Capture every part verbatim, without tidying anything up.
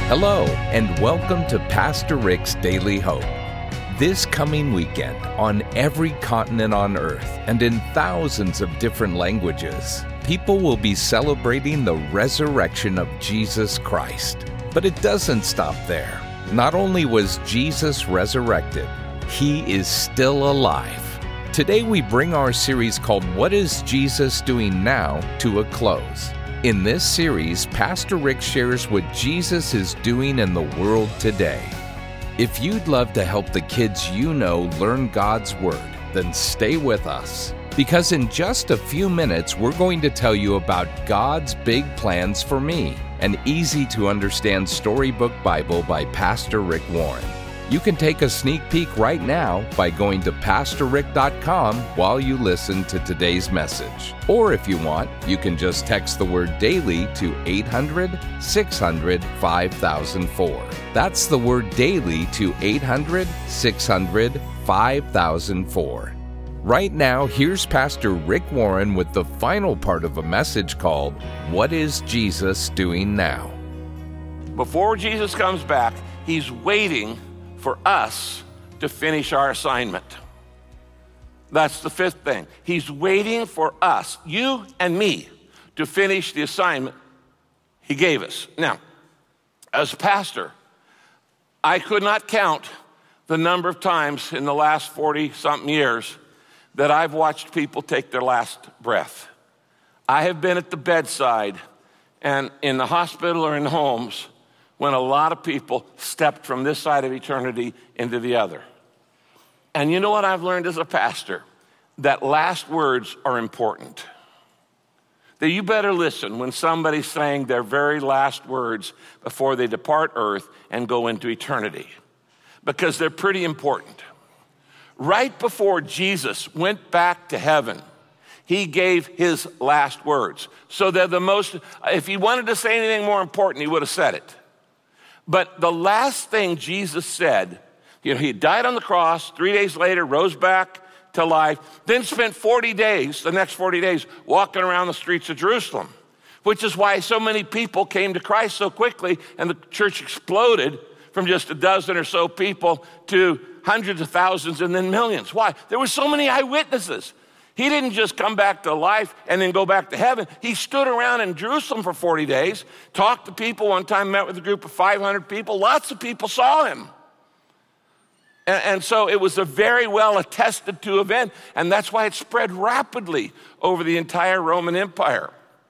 Hello, and welcome to Pastor Rick's Daily Hope. This coming weekend, on every continent on earth and in thousands of different languages, people will be celebrating the resurrection of Jesus Christ. But it doesn't stop there. Not only was Jesus resurrected, he is still alive. Today we bring our series called What is Jesus Doing Now to a close. In this series, Pastor Rick shares what Jesus is doing in the world today. If you'd love to help the kids you know learn God's Word, then stay with us. Because in just a few minutes, we're going to tell you about God's big plans for me, an easy-to-understand storybook Bible by Pastor Rick Warren. You can take a sneak peek right now by going to pastor rick dot com while you listen to today's message. Or if you want, you can just text the word DAILY to eight hundred, six hundred, five thousand four. That's the word DAILY to eight hundred, six hundred, five thousand four. Right now, here's Pastor Rick Warren with the final part of a message called, What is Jesus Doing Now? Before Jesus comes back, he's waiting for us to finish our assignment. That's the fifth thing. He's waiting for us, you and me, to finish the assignment he gave us. Now, as pastor, I could not count the number of times in the last forty-something years that I've watched people take their last breath. I have been at the bedside and in the hospital or in homes when a lot of people stepped from this side of eternity into the other. And you know what I've learned as a pastor? That last words are important. That you better listen when somebody's saying their very last words before they depart earth and go into eternity, because they're pretty important. Right before Jesus went back to heaven, he gave his last words. So they're the most, if he wanted to say anything more important, he would have said it. But the last thing Jesus said, you know, he died on the cross, three days later, rose back to life, then spent forty days, the next forty days, walking around the streets of Jerusalem, which is why so many people came to Christ so quickly, and the church exploded from just a dozen or so people to hundreds of thousands and then millions. Why? There were so many eyewitnesses. He didn't just come back to life and then go back to heaven. He stood around in Jerusalem for forty days, talked to people. One time met with a group of five hundred people. Lots of people saw him. And, and so it was a very well attested to event, and that's why it spread rapidly over the entire Roman Empire.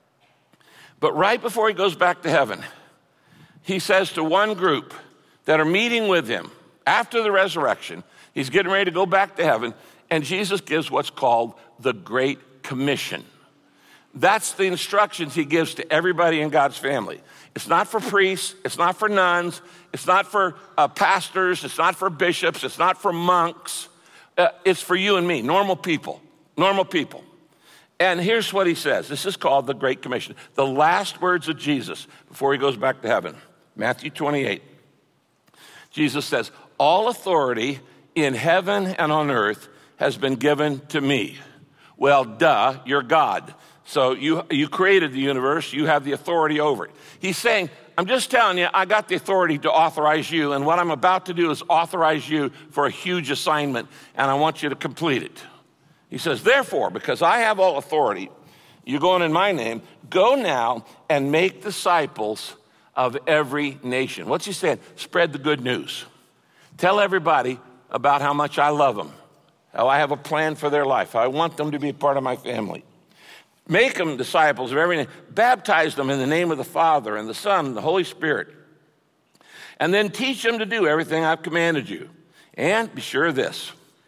But right before he goes back to heaven, he says to one group that are meeting with him after the resurrection, he's getting ready to go back to heaven, and Jesus gives what's called the Great Commission. That's the instructions he gives to everybody in God's family. It's not for priests, it's not for nuns, it's not for uh, pastors, it's not for bishops, it's not for monks. Uh, it's for you and me, normal people, normal people. And here's what he says. This is called the Great Commission. The last words of Jesus before he goes back to heaven. Matthew twenty-eight. Jesus says, all authority in heaven and on earth has been given to me. Well, duh, you're God. So you, you created the universe. You have the authority over it. He's saying, I'm just telling you, I got the authority to authorize you, and what I'm about to do is authorize you for a huge assignment, and I want you to complete it. He says, therefore, because I have all authority, you're going in my name, go now and make disciples of every nation. What's he saying? Spread the good news. Tell everybody about how much I love them, how I have a plan for their life, how I want them to be a part of my family. Make them disciples of every nation. Baptize them in the name of the Father and the Son and the Holy Spirit. And then teach them to do everything I've commanded you. And be sure of this,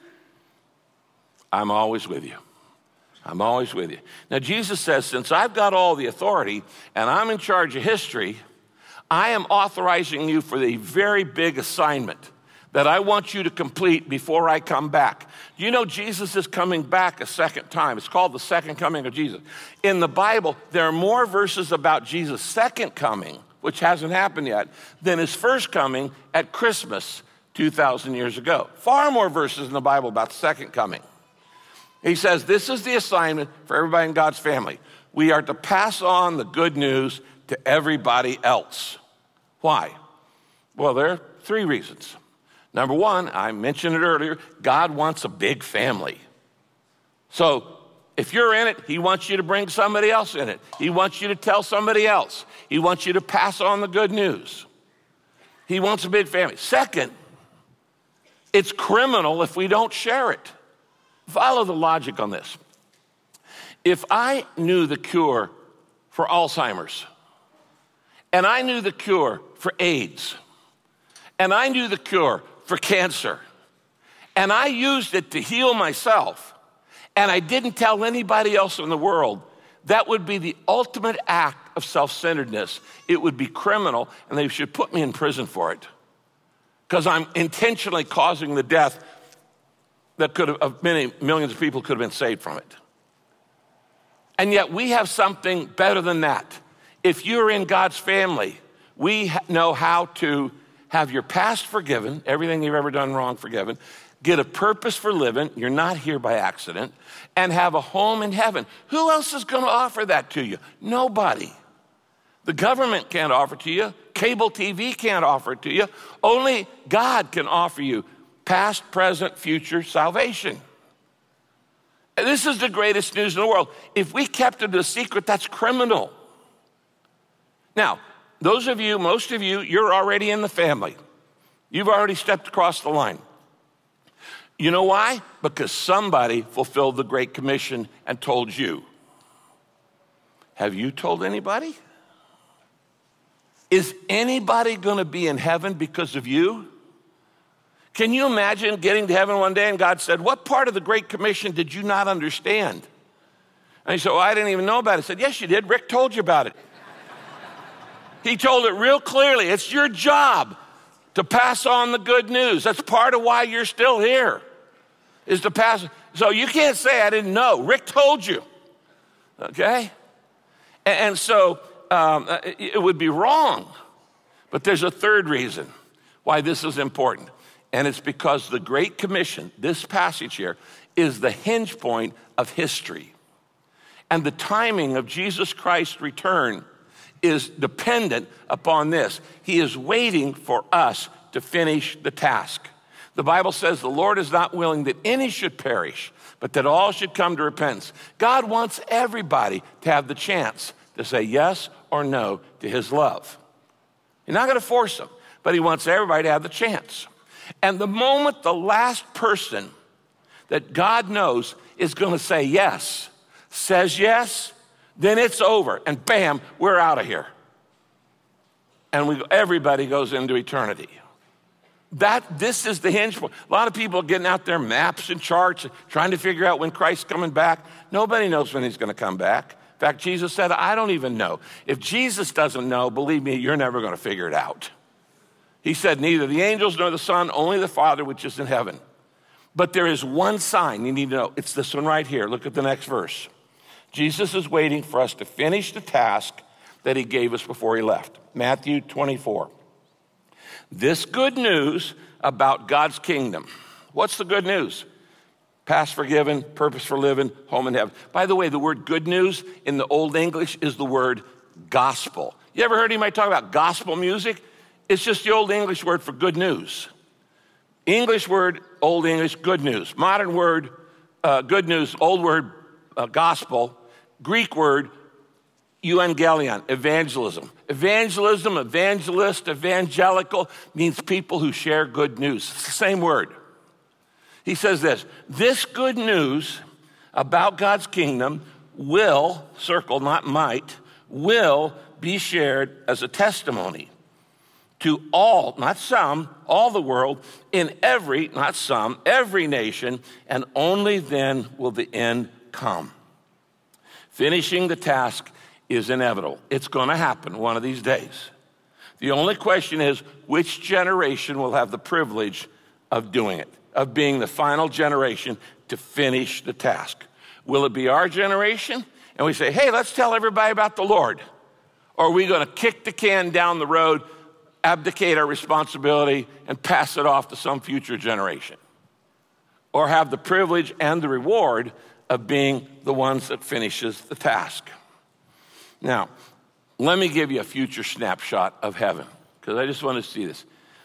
I'm always with you. I'm always with you. Now, Jesus says, since I've got all the authority and I'm in charge of history, I am authorizing you for the very big assignment that I want you to complete before I come back. You know, Jesus is coming back a second time. It's called the second coming of Jesus. In the Bible, there are more verses about Jesus' second coming, which hasn't happened yet, than his first coming at Christmas two thousand years ago. Far more verses in the Bible about the second coming. He says, this is the assignment for everybody in God's family. We are to pass on the good news to everybody else. Why? Well, there are three reasons. Number one, I mentioned it earlier, God wants a big family. So if you're in it, he wants you to bring somebody else in it. He wants you to tell somebody else. He wants you to pass on the good news. He wants a big family. Second, it's criminal if we don't share it. Follow the logic on this. If I knew the cure for Alzheimer's, and I knew the cure for AIDS, and I knew the cure for cancer, and I used it to heal myself, and I didn't tell anybody else in the world, that would be the ultimate act of self-centeredness. It would be criminal, and they should put me in prison for it, because I'm intentionally causing the death that could have, of many millions of people could have been saved from it. And yet we have something better than that. If you're in God's family, we know how to have your past forgiven, everything you've ever done wrong forgiven, get a purpose for living, you're not here by accident, and have a home in heaven. Who else is going to offer that to you? Nobody. The government can't offer it to you. Cable T V can't offer it to you. Only God can offer you past, present, future salvation. And this is the greatest news in the world. If we kept it a secret, that's criminal. Now, those of you, most of you, you're already in the family. You've already stepped across the line. You know why? Because somebody fulfilled the Great Commission and told you. Have you told anybody? Is anybody going to be in heaven because of you? Can you imagine getting to heaven one day and God said, what part of the Great Commission did you not understand? And you said, well, I didn't even know about it. I said, yes, you did. Rick told you about it. He told it real clearly. It's your job to pass on the good news. That's part of why you're still here, is to pass. So you can't say I didn't know. Rick told you, okay? And, and so um, it would be wrong. But there's a third reason why this is important. And it's because the Great Commission, this passage here, is the hinge point of history. And the timing of Jesus Christ's return is dependent upon this. He is waiting for us to finish the task. The Bible says the Lord is not willing that any should perish, but that all should come to repentance. God wants everybody to have the chance to say yes or no to his love. You're not going to force them, but he wants everybody to have the chance. And the moment the last person that God knows is going to say yes, says yes, then it's over. And bam, we're out of here. And we, everybody goes into eternity. That, this is the hinge point. A lot of people are getting out their maps and charts, trying to figure out when Christ's coming back. Nobody knows when he's going to come back. In fact, Jesus said, I don't even know. If Jesus doesn't know, believe me, you're never going to figure it out. He said, neither the angels nor the Son, only the Father which is in heaven. But there is one sign you need to know. It's this one right here. Look at the next verse. Jesus is waiting for us to finish the task that he gave us before he left. Matthew twenty-four. This good news about God's kingdom. What's the good news? Past forgiven, purpose for living, home in heaven. By the way, the word good news in the Old English is the word gospel. You ever heard anybody talk about gospel music? It's just the Old English word for good news. English word, Old English, good news. Modern word, uh, good news, old word, uh, gospel. Greek word, euangelion, evangelism. Evangelism, evangelist, evangelical means people who share good news. It's the same word. He says this, this good news about God's kingdom will, circle, not might, will be shared as a testimony to all, not some, all the world, in every, not some, every nation, and only then will the end come. Finishing the task is inevitable. It's going to happen one of these days. The only question is, which generation will have the privilege of doing it, of being the final generation to finish the task? Will it be our generation? And we say, hey, let's tell everybody about the Lord. Or are we going to kick the can down the road, abdicate our responsibility, and pass it off to some future generation? Or have the privilege and the reward of being the ones that finishes the task? Now, let me give you a future snapshot of heaven, because I just want to see this.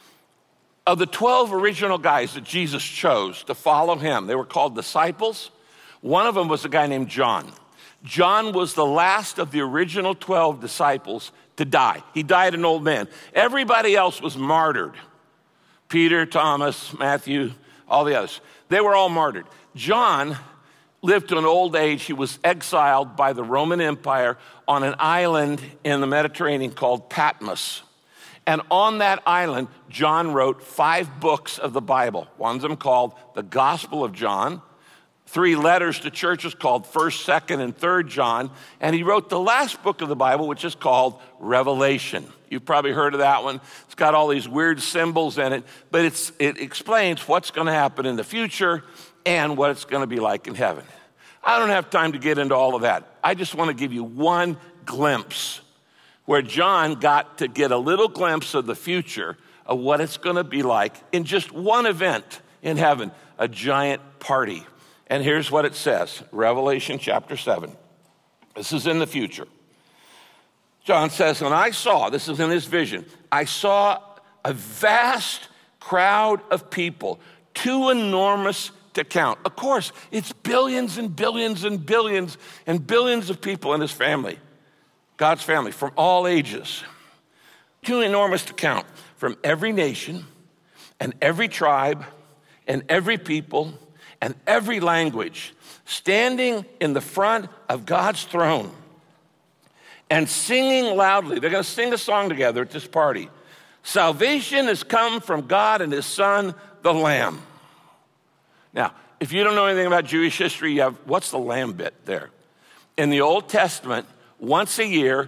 Of the twelve original guys that Jesus chose to follow him, they were called disciples. One of them was a guy named John. John was the last of the original twelve disciples to die. He died an old man. Everybody else was martyred. Peter, Thomas, Matthew, all the others. They were all martyred. John lived to an old age. He was exiled by the Roman Empire on an island in the Mediterranean called Patmos. And on that island, John wrote five books of the Bible. One of them called the Gospel of John, three letters to churches called First, Second, and Third John, and he wrote the last book of the Bible, which is called Revelation. You've probably heard of that one. It's got all these weird symbols in it, but it's, it explains what's going to happen in the future and what it's going to be like in heaven. I don't have time to get into all of that. I just want to give you one glimpse where John got to get a little glimpse of the future of what it's going to be like in just one event in heaven, a giant party. And here's what it says, Revelation chapter seven. This is in the future. John says, and I saw, this is in his vision, I saw a vast crowd of people, too enormous to count. Of course, it's billions and billions and billions and billions of people in his family, God's family, from all ages, too enormous to count, from every nation and every tribe and every people and every language, standing in the front of God's throne and singing loudly. They're going to sing a song together at this party. Salvation has come from God and his Son, the Lamb. Now, if you don't know anything about Jewish history, you have, what's the lamb bit there? In the Old Testament, once a year,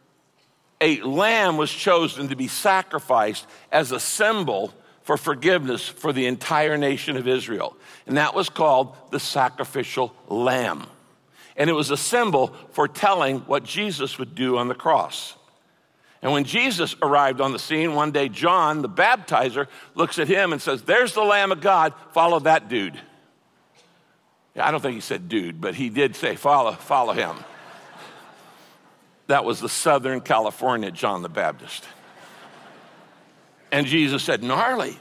a lamb was chosen to be sacrificed as a symbol for forgiveness for the entire nation of Israel. And that was called the sacrificial lamb. And it was a symbol for telling what Jesus would do on the cross. And when Jesus arrived on the scene one day, John, the baptizer, looks at him and says, there's the Lamb of God, follow that dude. I don't think he said dude, but he did say follow, follow him. That was the Southern California John the Baptist. And Jesus said, gnarly.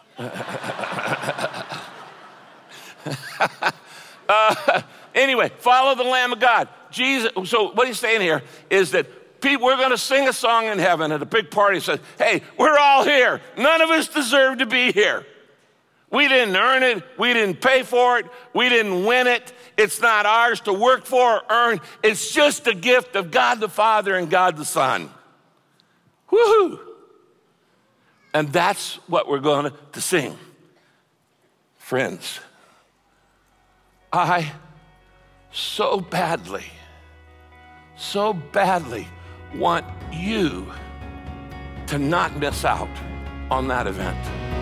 uh, anyway, follow the Lamb of God. Jesus. So what he's saying here is that people, we're going to sing a song in heaven at a big party that says, hey, we're all here. None of us deserve to be here. We didn't earn it. We didn't pay for it. We didn't win it. It's not ours to work for or earn. It's just a gift of God the Father and God the Son. Woohoo! And that's what we're going to sing. Friends, I so badly, so badly want you to not miss out on that event.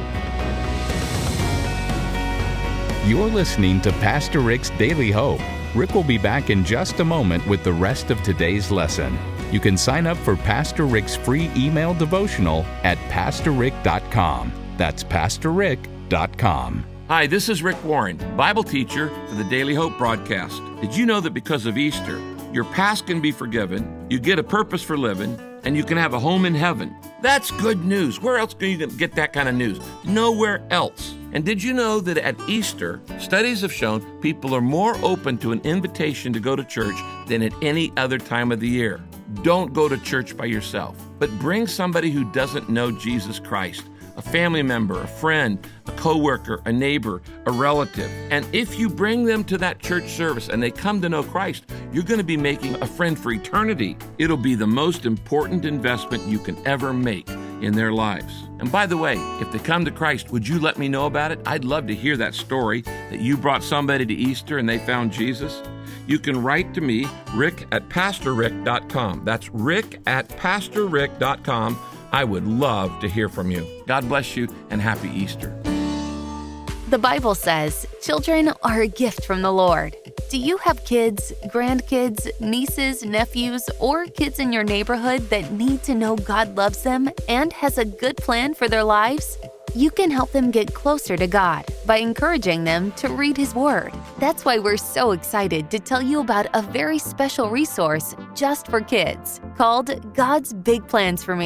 You're listening to Pastor Rick's Daily Hope. Rick will be back in just a moment with the rest of today's lesson. You can sign up for Pastor Rick's free email devotional at pastor rick dot com. That's pastor rick dot com. Hi, this is Rick Warren, Bible teacher for the Daily Hope broadcast. Did you know that because of Easter, your past can be forgiven, you get a purpose for living, and you can have a home in heaven? That's good news. Where else can you get that kind of news? Nowhere else. And did you know that at Easter, studies have shown people are more open to an invitation to go to church than at any other time of the year? Don't go to church by yourself, but bring somebody who doesn't know Jesus Christ, a family member, a friend, a coworker, a neighbor, a relative. And if you bring them to that church service and they come to know Christ, you're going to be making a friend for eternity. It'll be the most important investment you can ever make in their lives. And by the way, if they come to Christ, would you let me know about it? I'd love to hear that story that you brought somebody to Easter and they found Jesus. You can write to me, rick at pastor rick dot com. That's rick at pastor rick dot com. I would love to hear from you. God bless you and happy Easter. The Bible says children are a gift from the Lord. Do you have kids, grandkids, nieces, nephews, or kids in your neighborhood that need to know God loves them and has a good plan for their lives? You can help them get closer to God by encouraging them to read His Word. That's why we're so excited to tell you about a very special resource just for kids called God's Big Plans for Me.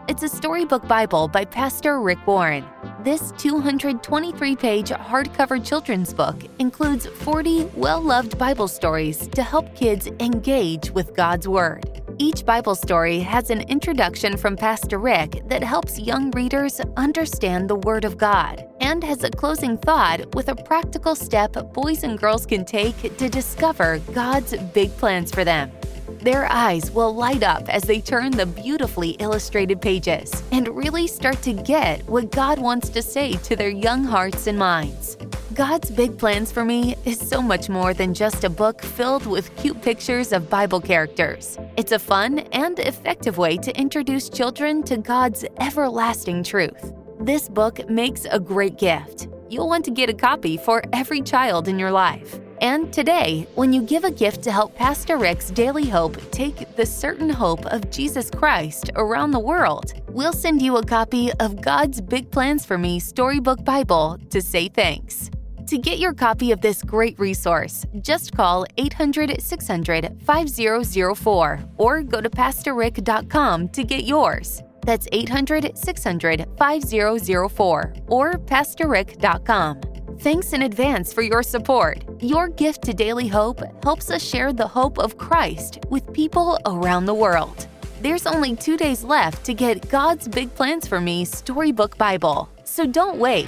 It's a storybook Bible by Pastor Rick Warren. This two hundred twenty-three page hardcover children's book includes forty well-loved Bible stories to help kids engage with God's Word. Each Bible story has an introduction from Pastor Rick that helps young readers understand the Word of God and has a closing thought with a practical step boys and girls can take to discover God's big plans for them. Their eyes will light up as they turn the beautifully illustrated pages and really start to get what God wants to say to their young hearts and minds. God's Big Plans for Me is so much more than just a book filled with cute pictures of Bible characters. It's a fun and effective way to introduce children to God's everlasting truth. This book makes a great gift. You'll want to get a copy for every child in your life. And today, when you give a gift to help Pastor Rick's Daily Hope take the certain hope of Jesus Christ around the world, we'll send you a copy of God's Big Plans for Me Storybook Bible to say thanks. To get your copy of this great resource, just call eight hundred, six hundred, five zero zero four or go to pastor rick dot com to get yours. That's eight hundred, six hundred, five zero zero four or pastor rick dot com. Thanks in advance for your support. Your gift to Daily Hope helps us share the hope of Christ with people around the world. There's only two days left to get God's Big Plans for Me Storybook Bible, so don't wait.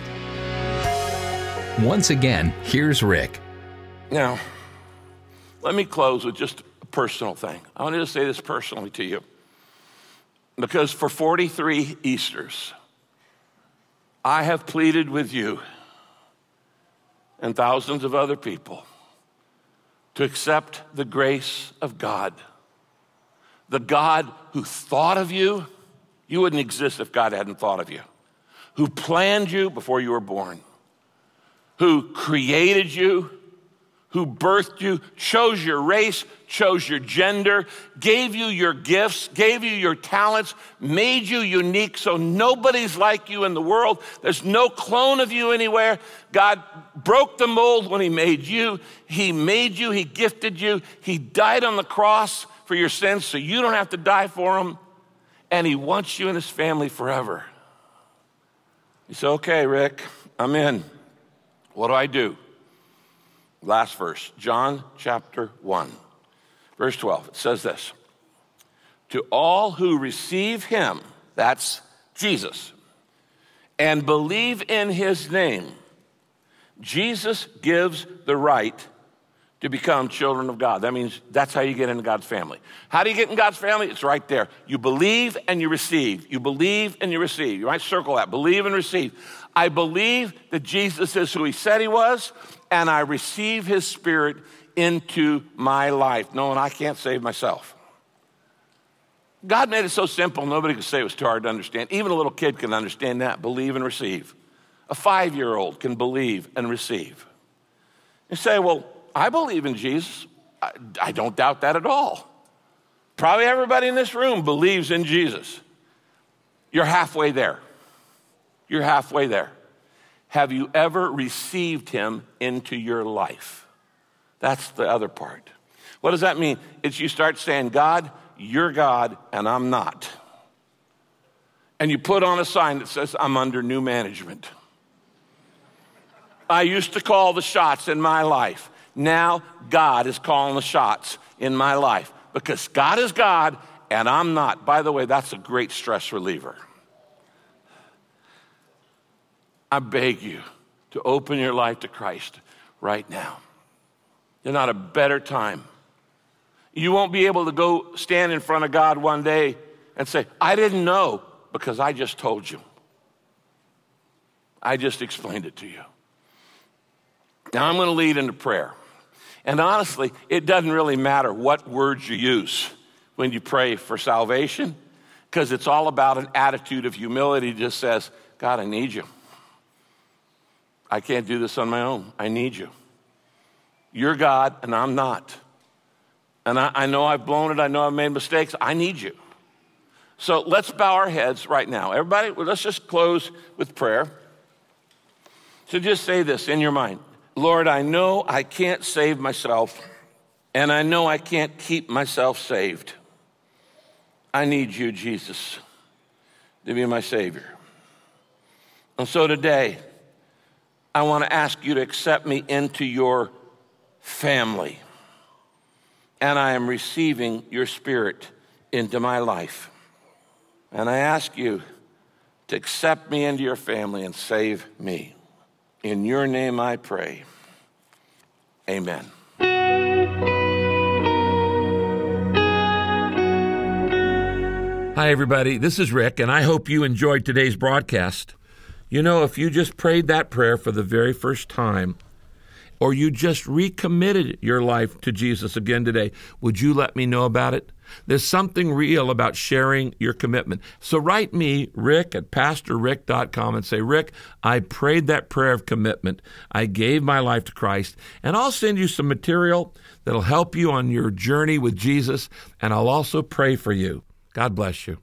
Once again, here's Rick. Now, let me close with just a personal thing. I wanted to say this personally to you. Because for forty-three Easters, I have pleaded with you and thousands of other people to accept the grace of God. The God who thought of you, you wouldn't exist if God hadn't thought of you. Who planned you before you were born. Who created you, who birthed you, chose your race, chose your gender, gave you your gifts, gave you your talents, made you unique so nobody's like you in the world. There's no clone of you anywhere. God broke the mold when he made you. He made you, he gifted you. He died on the cross for your sins so you don't have to die for them. And he wants you in his family forever. You say, okay, Rick, I'm in. What do I do? Last verse, John chapter one, verse twelve. It says this, to all who receive him, that's Jesus, and believe in his name, Jesus gives the right to become children of God. That means that's how you get into God's family. How do you get in God's family? It's right there. You believe and you receive. You believe and you receive. You might circle that. Believe and receive. I believe that Jesus is who he said he was, and I receive his spirit into my life, knowing I can't save myself. God made it so simple, nobody could say it was too hard to understand. Even a little kid can understand that, believe and receive. A five-year-old can believe and receive. You say, well, I believe in Jesus. I, I don't doubt that at all. Probably everybody in this room believes in Jesus. You're halfway there. You're halfway there. Have you ever received him into your life? That's the other part. What does that mean? It's you start saying, God, you're God and I'm not. And you put on a sign that says, I'm under new management. I used to call the shots in my life. Now God is calling the shots in my life because God is God and I'm not. By the way, that's a great stress reliever. I beg you to open your life to Christ right now. There's not a better time. You won't be able to go stand in front of God one day and say, I didn't know because I just told you. I just explained it to you. Now I'm going to lead into prayer. And honestly, it doesn't really matter what words you use when you pray for salvation because it's all about an attitude of humility. It just says, God, I need you. I can't do this on my own. I need you. You're God and I'm not. And I, I know I've blown it. I know I've made mistakes. I need you. So let's bow our heads right now. Everybody, let's just close with prayer. So just say this in your mind. Lord, I know I can't save myself, and I know I can't keep myself saved. I need you, Jesus. to be my Savior. And so today, I want to ask you to accept me into your family. And I am receiving your Spirit into my life. And I ask you to accept me into your family and save me. In your name I pray. Amen. Hi, everybody. This is Rick, and I hope you enjoyed today's broadcast. You know, if you just prayed that prayer for the very first time, or you just recommitted your life to Jesus again today, would you let me know about it? There's something real about sharing your commitment. So write me, Rick, at pastor rick dot com, and say, Rick, I prayed that prayer of commitment. I gave my life to Christ, and I'll send you some material that'll help you on your journey with Jesus, and I'll also pray for you. God bless you.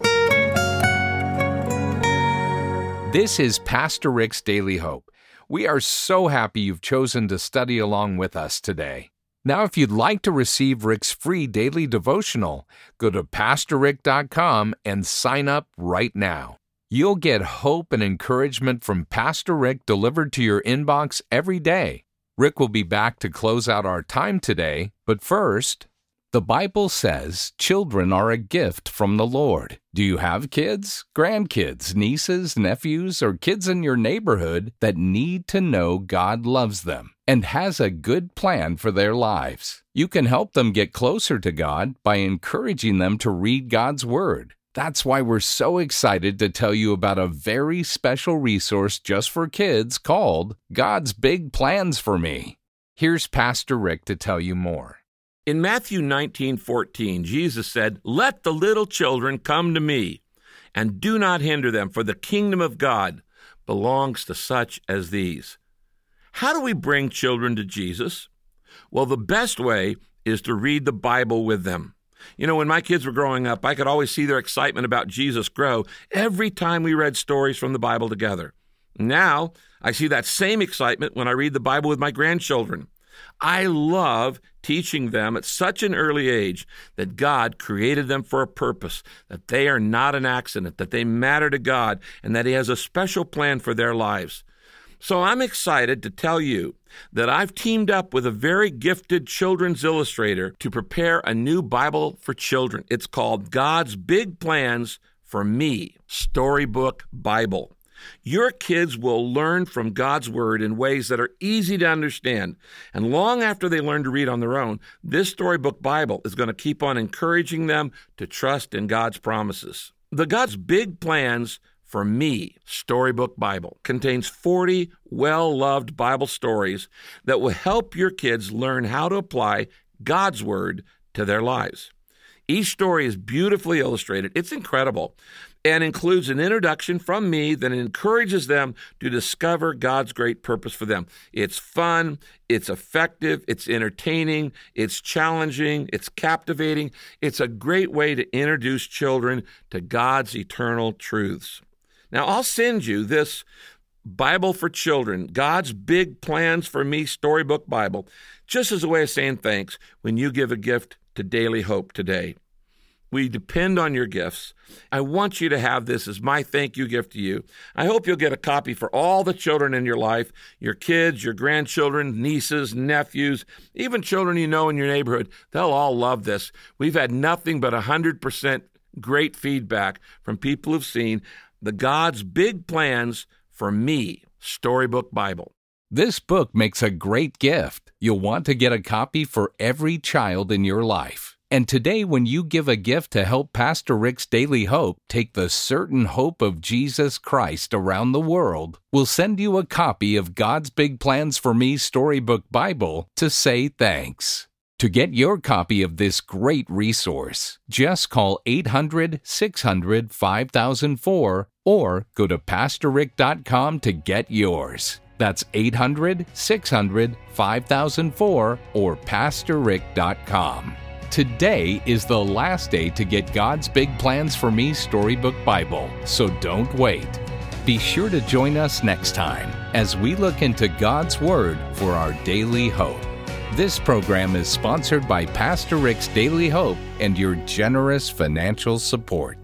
This is Pastor Rick's Daily Hope. We are so happy you've chosen to study along with us today. Now, if you'd like to receive Rick's free daily devotional, go to pastor rick dot com and sign up right now. You'll get hope and encouragement from Pastor Rick delivered to your inbox every day. Rick will be back to close out our time today, but first, the Bible says children are a gift from the Lord. Do you have kids, grandkids, nieces, nephews, or kids in your neighborhood that need to know God loves them and has a good plan for their lives? You can help them get closer to God by encouraging them to read God's Word. That's why we're so excited to tell you about a very special resource just for kids called God's Big Plans for Me. Here's Pastor Rick to tell you more. In Matthew nineteen fourteen, Jesus said, "Let the little children come to me, and do not hinder them, for the kingdom of God belongs to such as these." How do we bring children to Jesus? Well, the best way is to read the Bible with them. You know, when my kids were growing up, I could always see their excitement about Jesus grow every time we read stories from the Bible together. Now, I see that same excitement when I read the Bible with my grandchildren. I love teaching them at such an early age that God created them for a purpose, that they are not an accident, that they matter to God, and that He has a special plan for their lives. So I'm excited to tell you that I've teamed up with a very gifted children's illustrator to prepare a new Bible for children. It's called God's Big Plans for Me, Storybook Bible. Your kids will learn from God's Word in ways that are easy to understand. And long after they learn to read on their own, this storybook Bible is going to keep on encouraging them to trust in God's promises. The God's Big Plans for Me Storybook Bible contains forty well-loved Bible stories that will help your kids learn how to apply God's Word to their lives. Each story is beautifully illustrated. It's incredible, and includes an introduction from me that encourages them to discover God's great purpose for them. It's fun, it's effective, it's entertaining, it's challenging, it's captivating. It's a great way to introduce children to God's eternal truths. Now, I'll send you this Bible for Children, God's Big Plans for Me Storybook Bible, just as a way of saying thanks when you give a gift to Daily Hope today. We depend on your gifts. I want you to have this as my thank you gift to you. I hope you'll get a copy for all the children in your life, your kids, your grandchildren, nieces, nephews, even children you know in your neighborhood. They'll all love this. We've had nothing but one hundred percent great feedback from people who've seen the God's Big Plans for Me Storybook Bible. This book makes a great gift. You'll want to get a copy for every child in your life. And today, when you give a gift to help Pastor Rick's Daily Hope take the certain hope of Jesus Christ around the world, we'll send you a copy of God's Big Plans for Me Storybook Bible to say thanks. To get your copy of this great resource, just call eight hundred, six hundred, five thousand four or go to pastor rick dot com to get yours. That's eight hundred, six hundred, five thousand four or pastor rick dot com. Today is the last day to get God's Big Plans for Me Storybook Bible, so don't wait. Be sure to join us next time as we look into God's Word for our daily hope. This program is sponsored by Pastor Rick's Daily Hope and your generous financial support.